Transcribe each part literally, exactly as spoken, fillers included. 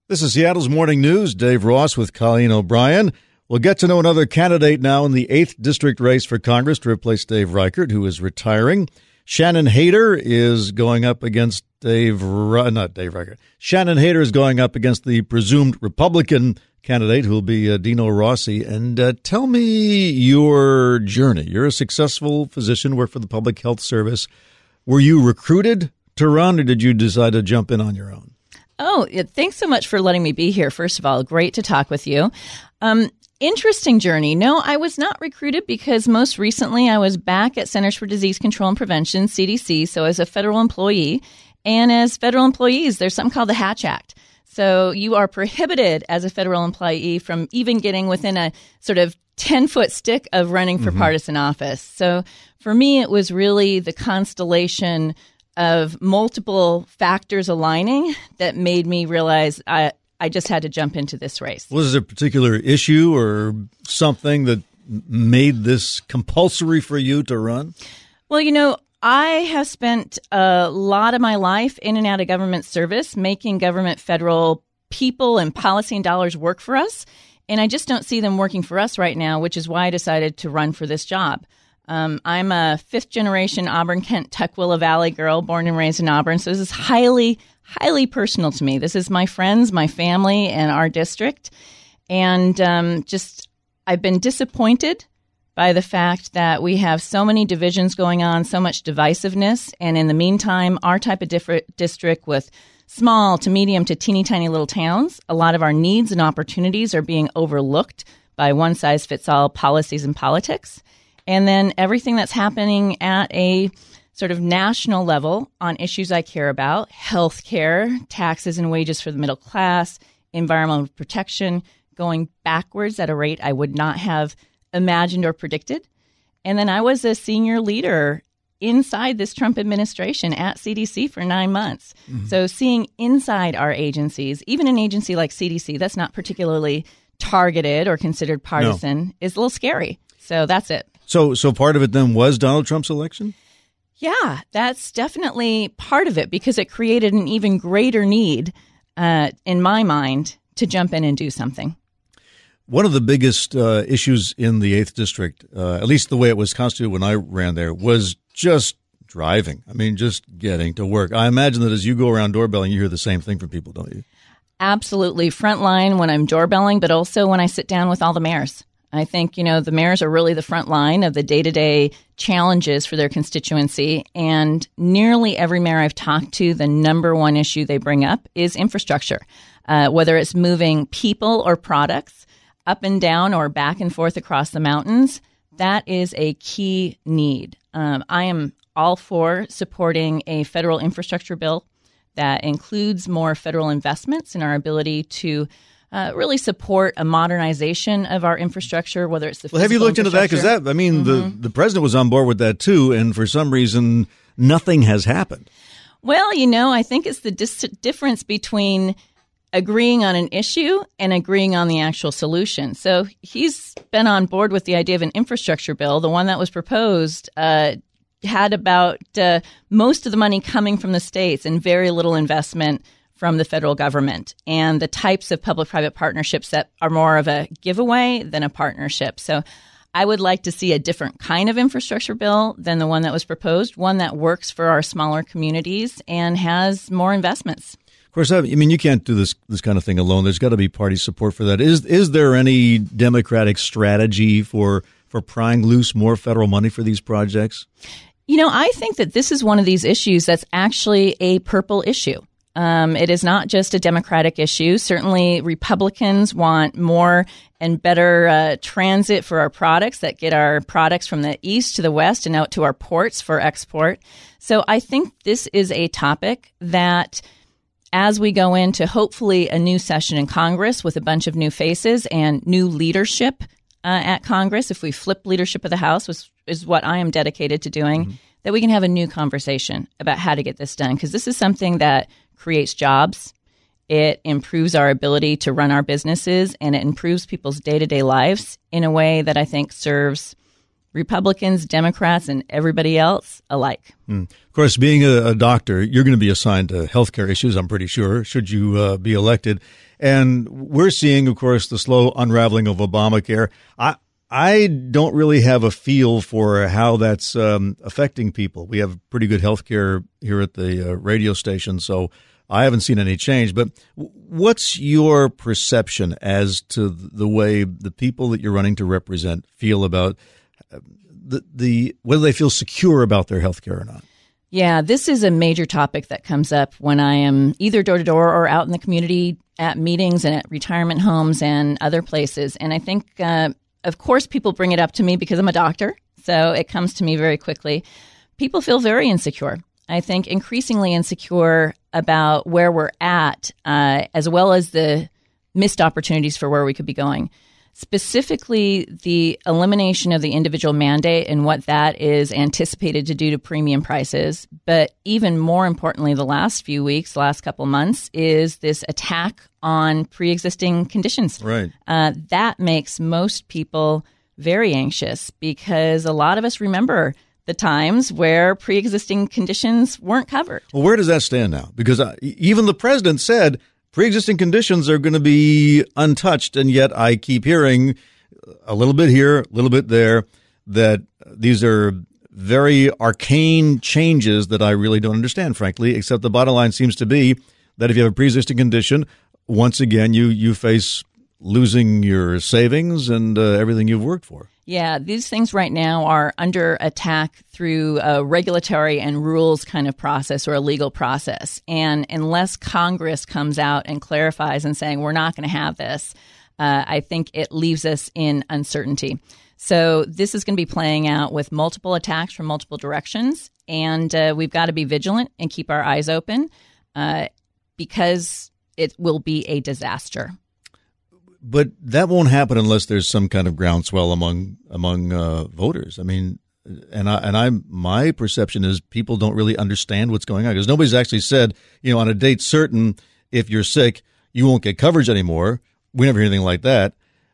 This is Seattle's Morning News. Dave Ross with Colleen O'Brien. We'll get to know another candidate now in the eighth District race for Congress to replace Dave Reichert, who is retiring. Shannon Hader is going up against Dave, not Dave Reichert. Shannon Hader is going up against the presumed Republican candidate, who will be uh, Dino Rossi. And uh, tell me your journey. You're a successful physician, work for the Public Health Service. Were you recruited to run, or did you decide to jump in on your own? Oh, thanks so much for letting me be here. First of all, great to talk with you. Um, interesting journey. No, I was not recruited because most recently I was back at Centers for Disease Control and Prevention, C D C, so as a federal employee. And as federal employees, there's something called the Hatch Act. So you are prohibited as a federal employee from even getting within a sort of ten-foot stick of running for mm-hmm. partisan office. So for me, it was really the constellation of multiple factors aligning that made me realize I, I just had to jump into this race. Was there a particular issue or something that made this compulsory for you to run? Well, you know, I have spent a lot of my life in and out of government service, making government, federal people and policy and dollars work for us. And I just don't see them working for us right now, which is why I decided to run for this job. Um, I'm a fifth-generation Auburn-Kent Tukwila Valley girl, born and raised in Auburn, so this is highly, highly personal to me. This is my friends, my family, and our district. And um, just I've been disappointed by the fact that we have so many divisions going on, so much divisiveness, and in the meantime, our type of diff- district with small to medium to teeny tiny little towns, a lot of our needs and opportunities are being overlooked by one-size-fits-all policies and politics. And then everything that's happening at a sort of national level on issues I care about, health care, taxes and wages for the middle class, environmental protection, going backwards at a rate I would not have imagined or predicted. And then I was a senior leader inside this Trump administration at C D C for nine months. Mm-hmm. So seeing inside our agencies, even an agency like C D C that's not particularly targeted or considered partisan, no. is a little scary. So that's it. So so part of it then was Donald Trump's election? Yeah, that's definitely part of it because it created an even greater need, uh, in my mind, to jump in and do something. One of the biggest uh, issues in the eighth District, uh, at least the way it was constituted when I ran there, was just driving. I mean, just getting to work. I imagine that as you go around doorbelling, you hear the same thing from people, don't you? Absolutely. Front line when I'm doorbelling, but also when I sit down with all the mayors. I think, you know, the mayors are really the front line of the day-to-day challenges for their constituency. And nearly every mayor I've talked to, the number one issue they bring up is infrastructure, uh, whether it's moving people or products up and down or back and forth across the mountains. That is a key need. Um, I am all for supporting a federal infrastructure bill that includes more federal investments in our ability to Uh, really support a modernization of our infrastructure, whether it's the well, have you looked into that? Because that, I mean, mm-hmm. the, the president was on board with that too, and for some reason, nothing has happened. Well, you know, I think it's the dis- difference between agreeing on an issue and agreeing on the actual solution. So he's been on board with the idea of an infrastructure bill. The one that was proposed uh, had about uh, most of the money coming from the states and very little investment from the federal government, and the types of public-private partnerships that are more of a giveaway than a partnership. So I would like to see a different kind of infrastructure bill than the one that was proposed, one that works for our smaller communities and has more investments. Of course, I mean, you can't do this this kind of thing alone. There's got to be party support for that. Is is there any Democratic strategy for, for prying loose more federal money for these projects? You know, I think that this is one of these issues that's actually a purple issue. Um, it is not just a Democratic issue. Certainly, Republicans want more and better uh, transit for our products that get our products from the east to the west and out to our ports for export. So I think this is a topic that, as we go into hopefully a new session in Congress with a bunch of new faces and new leadership uh, at Congress, if we flip leadership of the House, which is what I am dedicated to doing, mm-hmm. that we can have a new conversation about how to get this done. Because this is something that creates jobs, it improves our ability to run our businesses, and it improves people's day-to-day lives in a way that I think serves Republicans, Democrats, and everybody else alike. Mm. Of course, being a, a doctor, you're going to be assigned to healthcare issues, I'm pretty sure, should you uh, be elected. And we're seeing, of course, the slow unraveling of Obamacare. I I don't really have a feel for how that's um, affecting people. We have pretty good healthcare here at the uh, radio station, so I haven't seen any change. But what's your perception as to the way the people that you're running to represent feel about the, the whether they feel secure about their health care or not? Yeah, this is a major topic that comes up when I am either door to door or out in the community at meetings and at retirement homes and other places. And I think, uh, of course, people bring it up to me because I'm a doctor, so it comes to me very quickly. People feel very insecure. I think increasingly insecure about where we're at, uh, as well as the missed opportunities for where we could be going. Specifically, the elimination of the individual mandate and what that is anticipated to do to premium prices. But even more importantly, the last few weeks, last couple months, is this attack on pre-existing conditions. Right. Uh, that makes most people very anxious because a lot of us remember the times where pre-existing conditions weren't covered. Well, where does that stand now? Because uh, even the president said pre-existing conditions are going to be untouched, and yet I keep hearing a little bit here, a little bit there, that these are very arcane changes that I really don't understand, frankly, except the bottom line seems to be that if you have a pre-existing condition, once again, you, you face losing your savings and uh, everything you've worked for. Yeah, these things right now are under attack through a regulatory and rules kind of process or a legal process. And unless Congress comes out and clarifies and saying we're not going to have this, uh, I think it leaves us in uncertainty. So this is going to be playing out with multiple attacks from multiple directions. And uh, we've got to be vigilant and keep our eyes open uh, because it will be a disaster. But that won't happen unless there's some kind of groundswell among among uh, voters. I mean, and I and I my perception is people don't really understand what's going on because nobody's actually said, you know, on a date certain, if you're sick, you won't get coverage anymore. We never hear anything like that.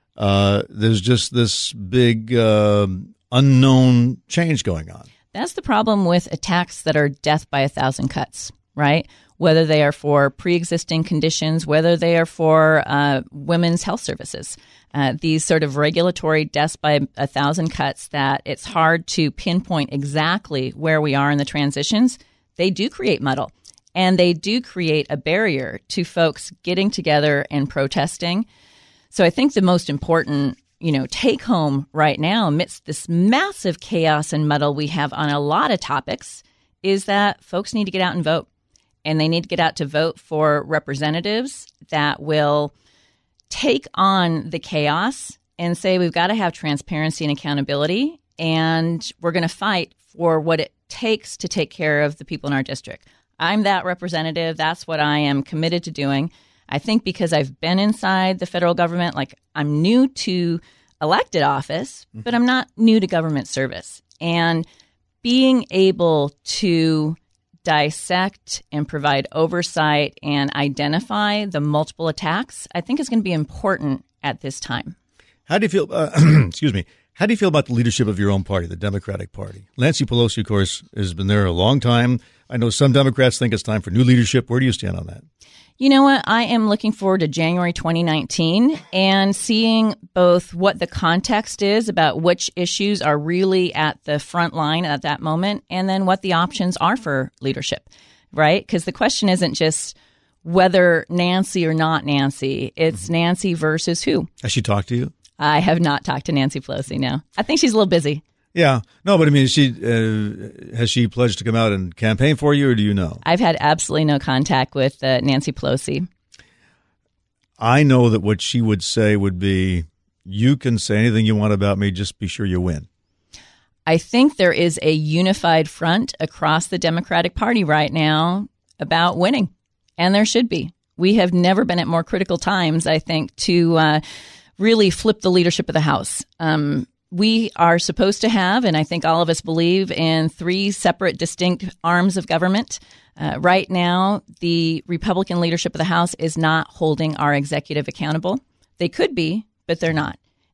Uh, there's just this big uh, unknown change going on. That's the problem with attacks that are death by a thousand cuts, right? Whether they are for pre-existing conditions, whether they are for uh, women's health services. Uh, these sort of regulatory deaths by a thousand cuts that it's hard to pinpoint exactly where we are in the transitions, they do create muddle. And they do create a barrier to folks getting together and protesting. So I think the most important, you know, take home right now amidst this massive chaos and muddle we have on a lot of topics is that folks need to get out and vote. And they need to get out to vote for representatives that will take on the chaos and say we've got to have transparency and accountability, and we're going to fight for what it takes to take care of the people in our district. I'm that representative. That's what I am committed to doing. I think because I've been inside the federal government, like I'm new to elected office, but I'm not new to government service. And being able to dissect and provide oversight and identify the multiple attacks, I think is going to be important at this time. How do you feel, uh, excuse me, how do you feel about the leadership of your own party, the Democratic Party? Nancy Pelosi, of course, has been there a long time. I know some Democrats think it's time for new leadership. Where do you stand on that? You know what? I am looking forward to January twenty nineteen and seeing both what the context is about which issues are really at the front line at that moment, and then what the options are for leadership, right? Because the question isn't just whether Nancy or not Nancy. It's mm-hmm. Nancy versus who. Has she talked to you? I have not talked to Nancy Pelosi, no. I think she's a little busy. Yeah. No, but I mean, she uh, has she pledged to come out and campaign for you, or do you know? I've had absolutely no contact with uh, Nancy Pelosi. I know that what she would say would be, you can say anything you want about me, just be sure you win. I think there is a unified front across the Democratic Party right now about winning, and there should be. We have never been at more critical times, I think, to uh, really flip the leadership of the House. Um We are supposed to have, and I think all of us believe, in three separate, distinct arms of government. Uh, right now, the Republican leadership of the House is not holding our executive accountable. They could be, but they're not.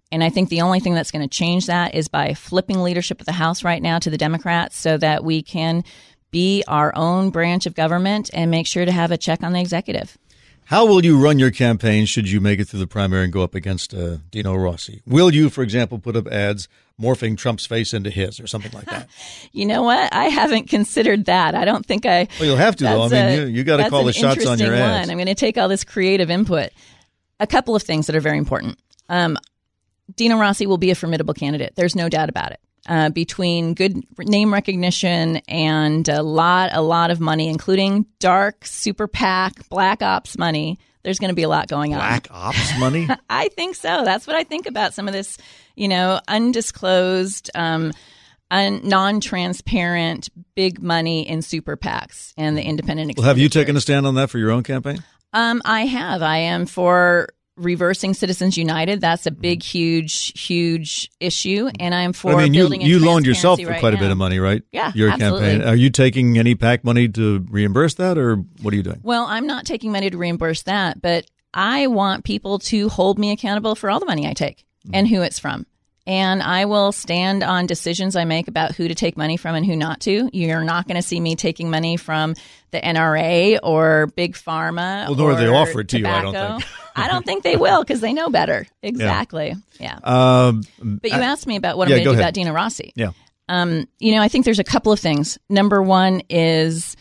And I think the only thing that's going to change that is by flipping leadership of the House right now to the Democrats so that we can be our own branch of government and make sure to have a check on the executive. How will you run your campaign should you make it through the primary and go up against uh, Dino Rossi? Will you, for example, put up ads morphing Trump's face into his or something like that? You know what? I haven't considered that. I don't think I... Well, you'll have to, though. I mean, a, you, you got to call the shots on your ads. One. I'm going to take all this creative input. A couple of things that are very important. Um, Dino Rossi will be a formidable candidate. There's no doubt about it. Uh, between good name recognition and a lot, a lot of money, including dark super PAC, black ops money, there's going to be a lot going on. Black ops money? I think so. That's what I think about some of this, you know, undisclosed, um, un- non-transparent, big money in super PACs and the independent. Well, have you taken a stand on that for your own campaign? Um, I have. I am for reversing Citizens United. That's a big, huge, huge issue. And I'm for I mean, building you, you loaned yourself right for quite now. a bit of money, right? Yeah, Your absolutely. campaign. Are you taking any PAC money to reimburse that, or what are you doing? Well, I'm not taking money to reimburse that, but I want people to hold me accountable for all the money I take mm. and who it's from. And I will stand on decisions I make about who to take money from and who not to. You're not going to see me taking money from the N R A or Big Pharma. Well, nor or they offer it to tobacco. you, I don't think. I don't think they will because they know better. Exactly. Yeah. yeah. Um, but you I, asked me about what yeah, I'm going to do ahead. about Dino Rossi. Yeah. Um, you know, I think there's a couple of things. Number one is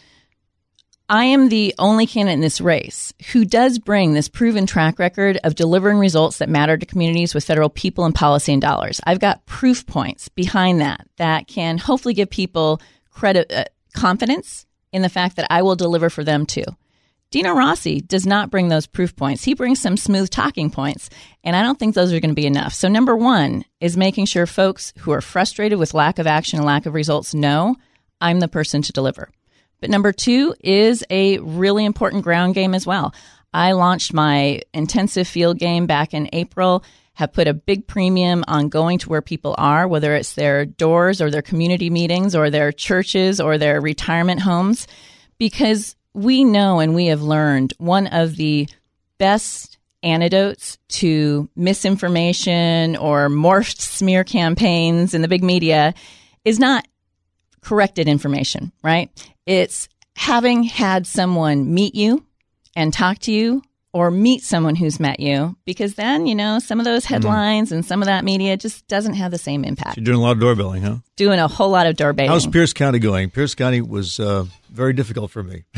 I am the only candidate in this race who does bring this proven track record of delivering results that matter to communities with federal people and policy and dollars. I've got proof points behind that that can hopefully give people credit, uh, confidence in the fact that I will deliver for them too. Dino Rossi does not bring those proof points. He brings some smooth talking points, and I don't think those are going to be enough. So number one is making sure folks who are frustrated with lack of action and lack of results know I'm the person to deliver. But number two is a really important ground game as well. I launched my intensive field game back in April, have put a big premium on going to where people are, whether it's their doors or their community meetings or their churches or their retirement homes, because we know and we have learned one of the best antidotes to misinformation or morphed smear campaigns in the big media is not corrected information, right? It's having had someone meet you and talk to you or meet someone who's met you, because then, you know, some of those headlines mm-hmm. and some of that media just doesn't have the same impact. You're doing a lot of doorbelling, huh? Doing a whole lot of doorbelling. How's Pierce County going? Pierce County was uh, very difficult for me.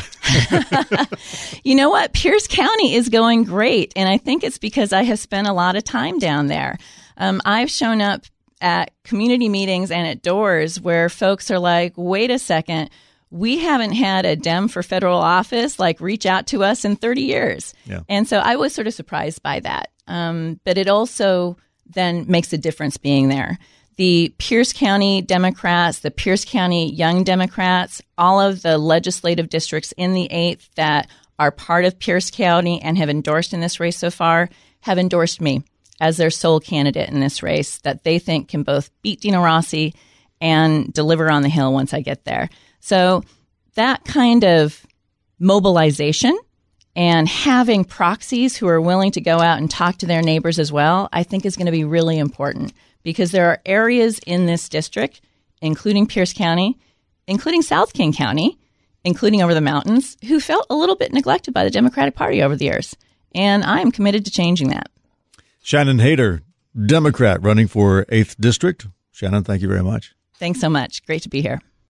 You know what? Pierce County is going great. And I think it's because I have spent a lot of time down there. Um, I've shown up at community meetings and at doors where folks are like, wait a second, we haven't had a Dem for federal office like reach out to us in thirty years. Yeah. And so I was sort of surprised by that. Um, but it also then makes a difference being there. The Pierce County Democrats, the Pierce County Young Democrats, all of the legislative districts in the eighth that are part of Pierce County and have endorsed in this race so far have endorsed me as their sole candidate in this race that they think can both beat Dino Rossi and deliver on the Hill once I get there. So that kind of mobilization and having proxies who are willing to go out and talk to their neighbors as well, I think is going to be really important, because there are areas in this district, including Pierce County, including South King County, including over the mountains, who felt a little bit neglected by the Democratic Party over the years. And I am committed to changing that. Shannon Hader, Democrat running for eighth District. Shannon, thank you very much. Thanks so much. Great to be here.